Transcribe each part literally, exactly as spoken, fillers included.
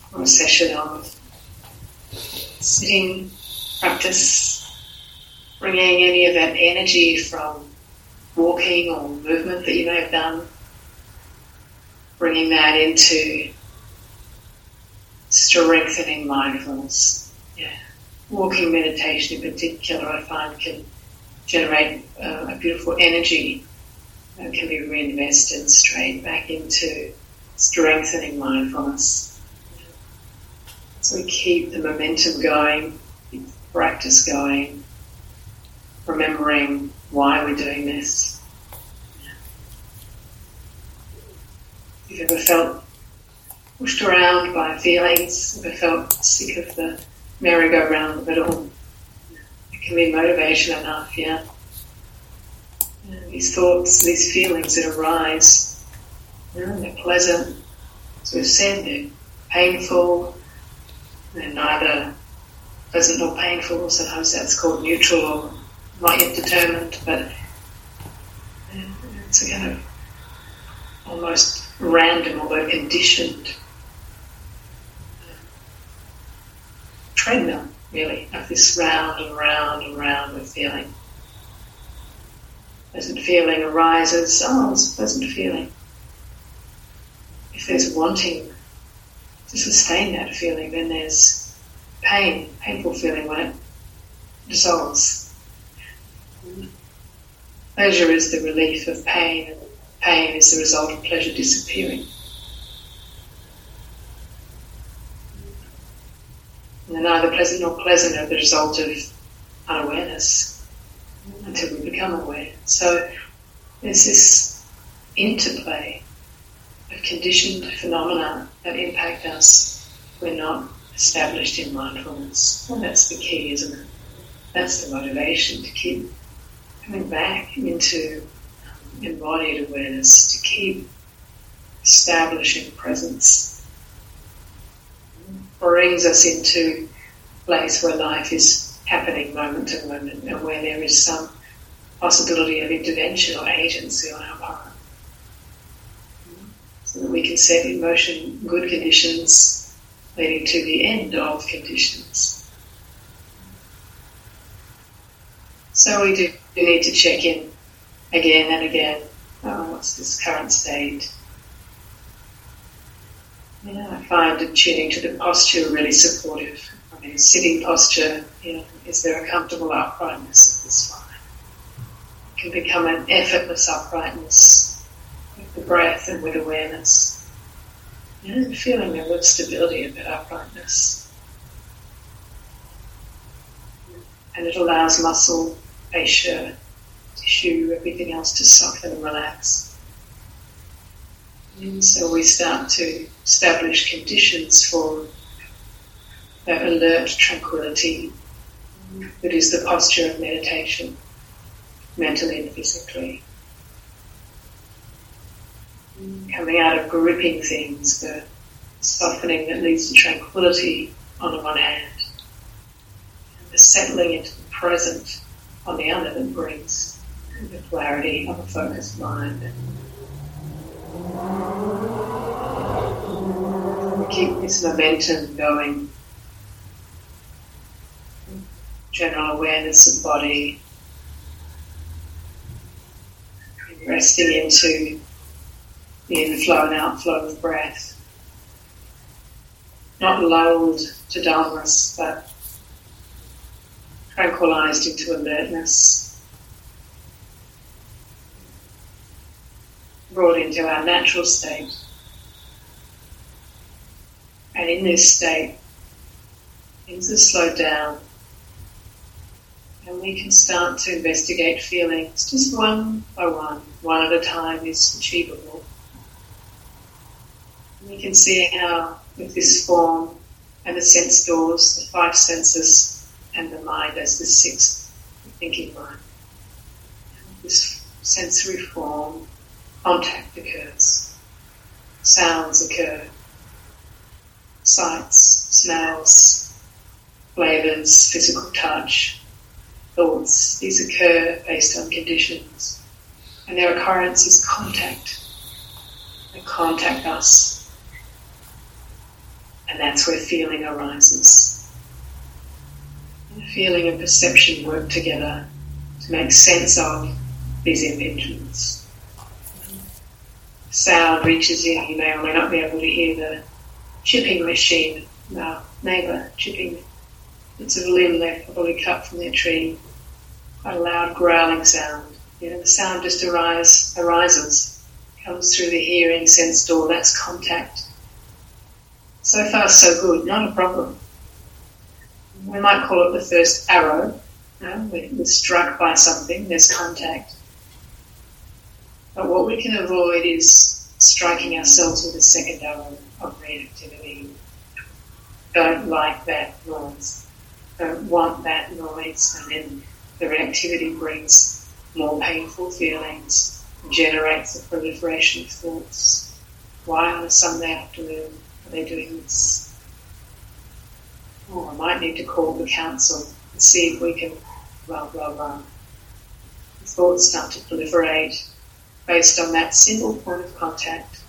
or a session of sitting practice, bringing any of that energy from walking or movement that you may have done, bringing that into strengthening mindfulness. Yeah. Walking meditation in particular, I find, can generate uh, a beautiful energy that can be reinvested straight back into strengthening mindfulness. So we keep the momentum going, keep the practice going, remembering why we're doing this. If you've ever felt pushed around by feelings, ever felt sick of the merry-go-round of it all, it can be motivation enough, yeah. And these thoughts, these feelings that arise, you know, they're pleasant, as we've said, they're painful, they're neither pleasant nor painful, sometimes that's called neutral or not yet determined, but it's a kind of almost random, although conditioned treadmill, really, of this round and round and round of feeling. Pleasant feeling arises, oh, it's a pleasant feeling. If there's wanting to sustain that feeling, then there's pain, painful feeling when it dissolves. Pleasure is the relief of pain, and pain is the result of pleasure disappearing. And they're neither pleasant nor pleasant are the result of unawareness until we become aware. So there's this interplay of conditioned phenomena that impact us. We're not established in mindfulness. And that's the key, isn't it? That's the motivation to keep coming back into um, embodied awareness, to keep establishing presence. Brings us into a place where life is happening moment to moment and where there is some possibility of intervention or agency on our part. So that we can set in motion good conditions leading to the end of conditions. So we do need to check in again and again. Oh, what's this current state? Yeah, I find tuning to the posture really supportive. I mean, sitting posture, you know, is there a comfortable uprightness of the spine? It can become an effortless uprightness with the breath and with awareness. You know, feeling the real stability of that uprightness. And it allows muscle, fascia, tissue, everything else to soften and relax. And so we start to establish conditions for that alert tranquility that is the posture of meditation, mentally and physically. Coming out of gripping things, the softening that leads to tranquility on the one hand, and the settling into the present on the other that brings the clarity of a focused mind. We keep this momentum going. General awareness of body. Resting into the inflow and outflow of breath. Not lulled to dullness, but tranquilized into alertness. Brought into our natural state. And in this state, things are slowed down. And we can start to investigate feelings just one by one, one at a time is achievable. And we can see how with this form and the sense doors, the five senses and the mind as the sixth, the thinking mind. And this sensory form, contact occurs, sounds occur, sights, smells, flavours, physical touch, thoughts. These occur based on conditions, and their occurrence is contact. They contact us, And that's where feeling arises. And feeling and perception work together to make sense of these impingements. Sound reaches in, you may or may not be able to hear the chipping machine, our neighbour chipping bits of limb they've probably cut from their tree. Quite a loud growling sound. You know, the sound just arise, arises, comes through the hearing sense door, that's contact. So far so good, not a problem. We might call it the first arrow. You know, we're struck by something, there's contact. But what we can avoid is striking ourselves with a second arrow of reactivity. Don't like that noise. Don't want that noise. And then the reactivity brings more painful feelings, generates the proliferation of thoughts. Why on a Sunday afternoon are they doing this? Oh, I might need to call the council and see if we can blah, blah, blah. The thoughts start to proliferate based on that single point of contact.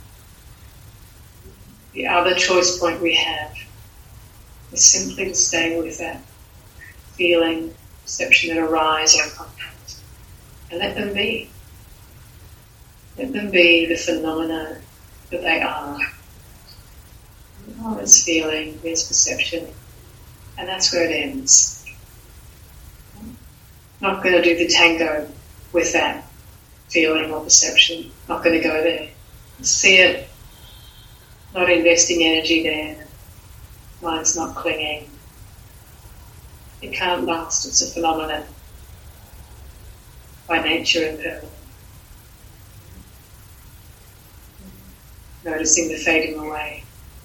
The other choice point we have is simply to stay with that feeling, perception that arise on contact, and let them be. Let them be the phenomena that they are. Oh, there's feeling, there's perception, and that's where it ends. Not going to do the tango with that feeling or perception. Not going to go there. See it, not investing energy there. Mind's not clinging. It can't last. It's a phenomenon by nature impermanent. Noticing the fading away.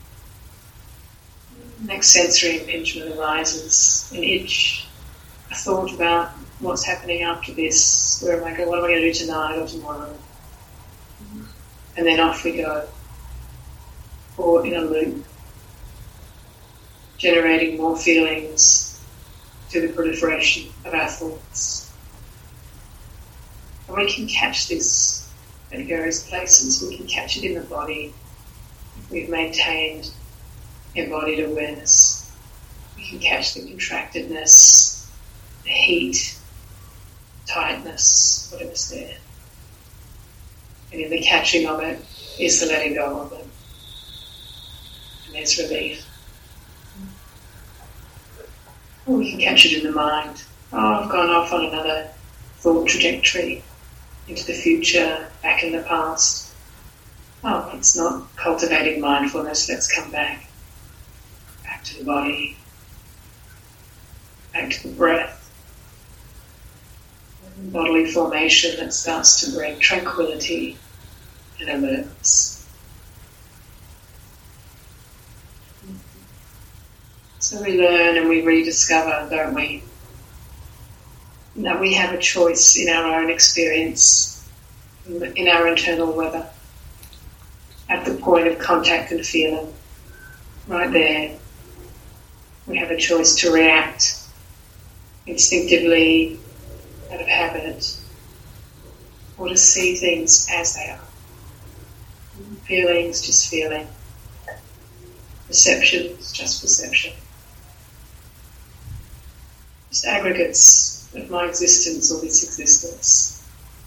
Next sensory impingement arises, an itch, a thought about what's happening after this, where am I going, what am I going to do tonight or tomorrow? And then off we go, or in a loop, generating more feelings to the proliferation of our thoughts. And we can catch this at various places. We can catch it in the body if we've maintained embodied awareness. We can catch the contractedness, the heat, tightness, whatever's there. And in the catching of it is the letting go of it. And there's relief. Or we can catch it in the mind. Oh, I've gone off on another thought trajectory into the future, back in the past. Oh, it's not cultivating mindfulness, let's come back. Back to the body. Back to the breath. Bodily formation that starts to bring tranquility and alertness. So we learn and we rediscover, don't we, that we have a choice in our own experience, in our internal weather, at the point of contact and feeling, right there. We have a choice to react instinctively, out of habit, or to see things as they are. Feelings, just feeling. Perceptions, just perception. Just aggregates of my existence or this existence.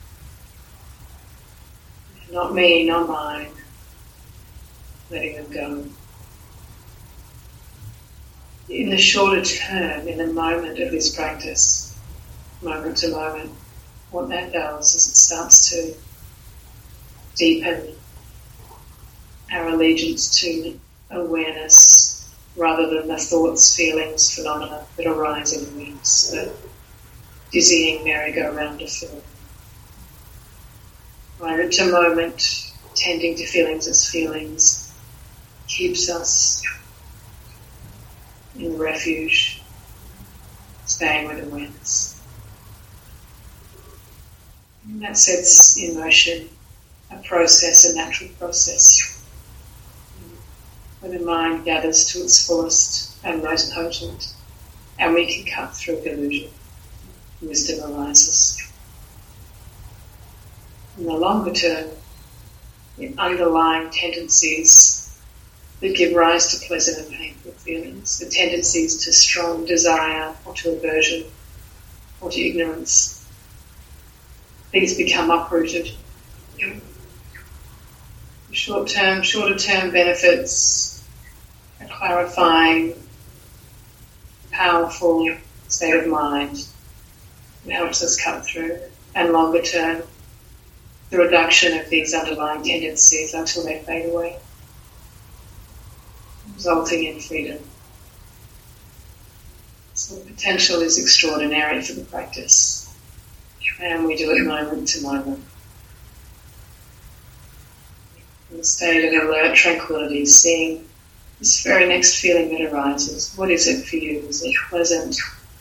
Not me, not mine. Letting them go. In the shorter term, in the moment of this practice, moment to moment, what that does is it starts to deepen our allegiance to awareness rather than the thoughts, feelings, phenomena that arise in the wings, the dizzying merry-go-round of feeling. Moment to moment, tending to feelings as feelings, keeps us in refuge, staying with awareness. And that sets in motion a process, a natural process, where the mind gathers to its fullest and most potent, and we can cut through delusion. Wisdom arises. In the longer term, the underlying tendencies that give rise to pleasant and painful feelings, the tendencies to strong desire or to aversion or to ignorance. These become uprooted. Short-term, shorter-term benefits, a clarifying, powerful state of mind that helps us cut through, and longer-term, the reduction of these underlying tendencies until they fade away, resulting in freedom. So the potential is extraordinary for the practice, and we do it moment to moment. In the state of alert tranquility, seeing this very next feeling that arises. What is it for you? Is it pleasant?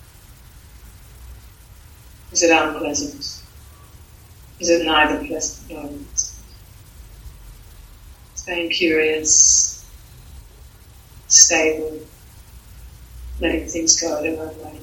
Is it unpleasant? Is it neither pleasant nor unpleasant? Staying curious, stable, letting things go their own way.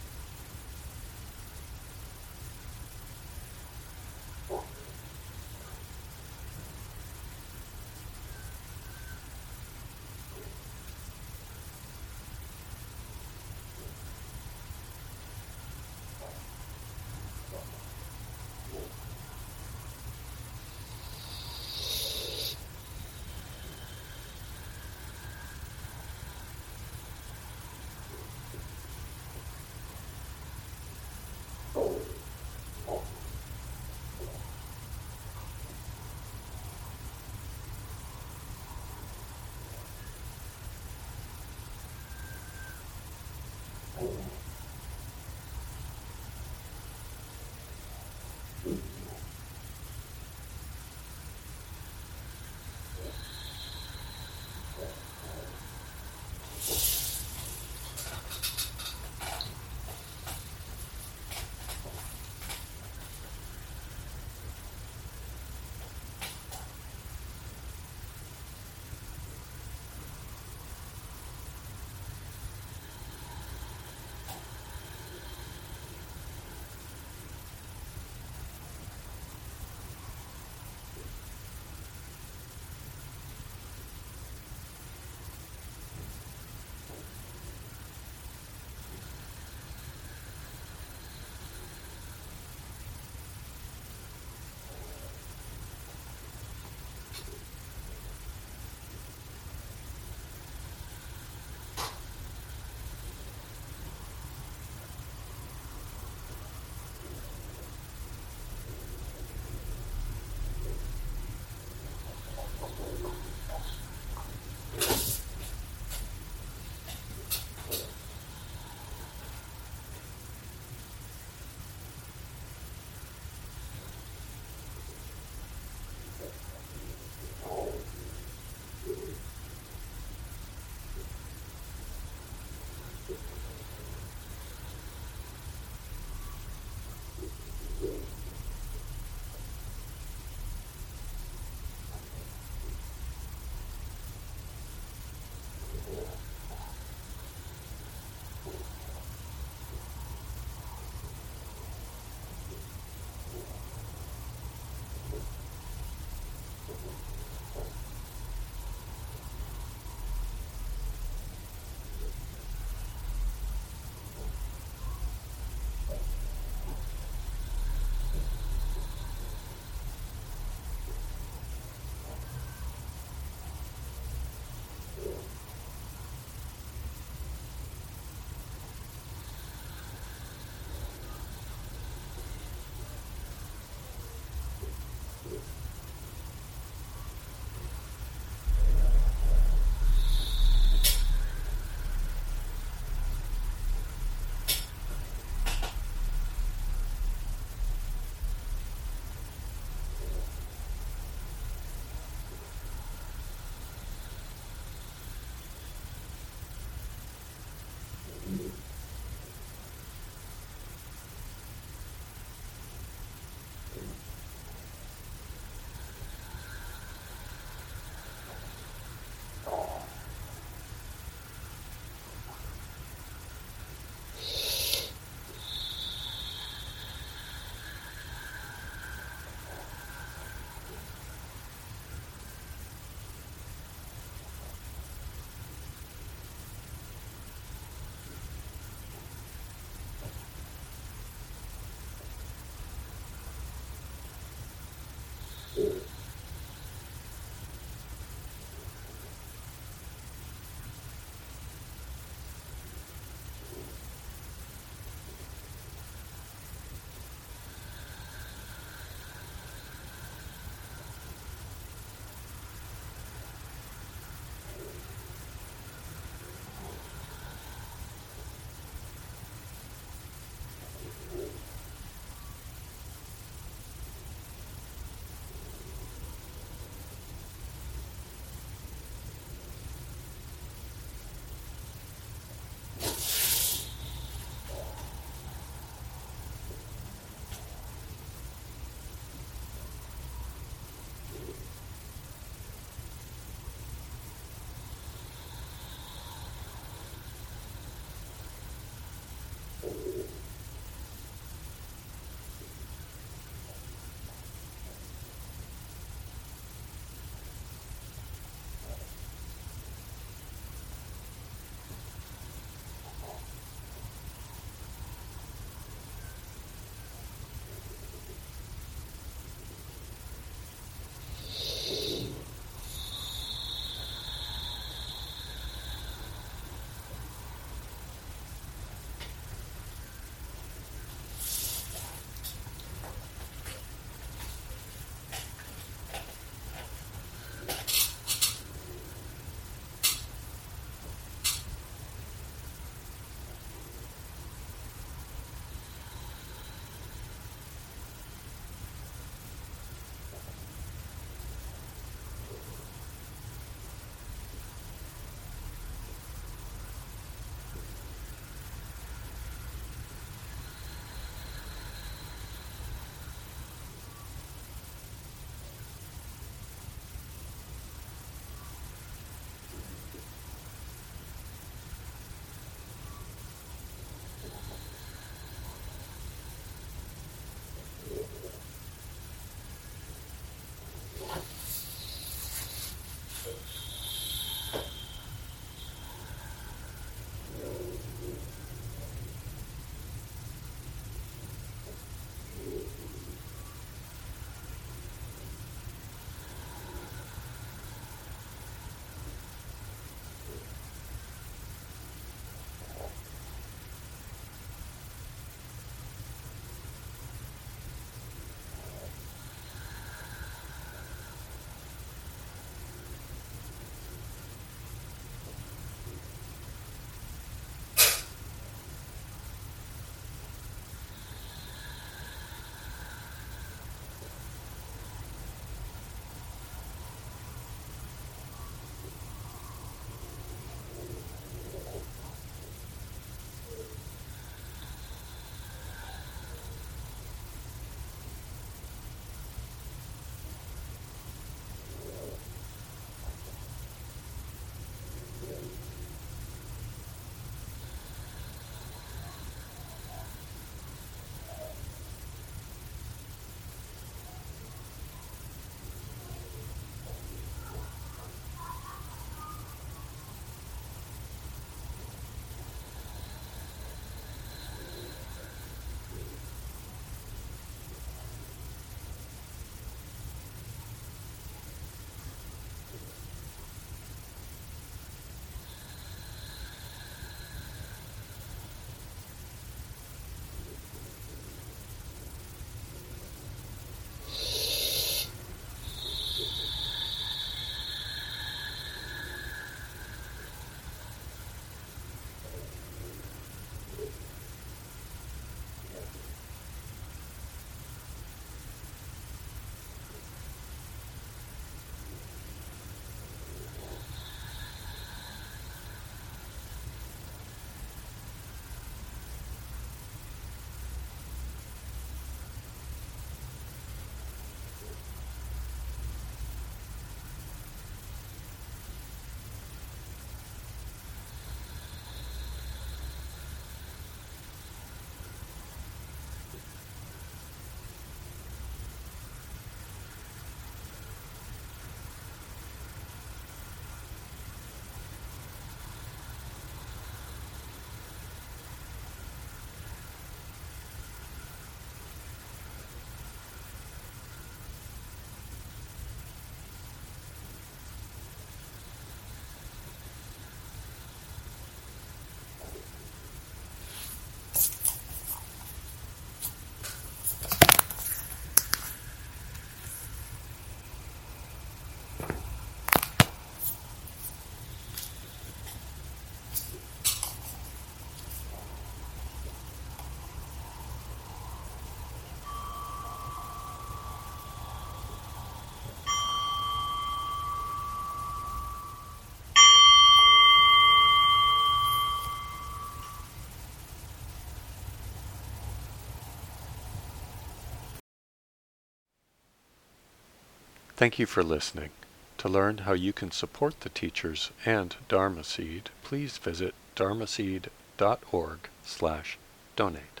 Thank you for listening. To learn how you can support the teachers and Dharma Seed, please visit dharmaseed dot org slash donate.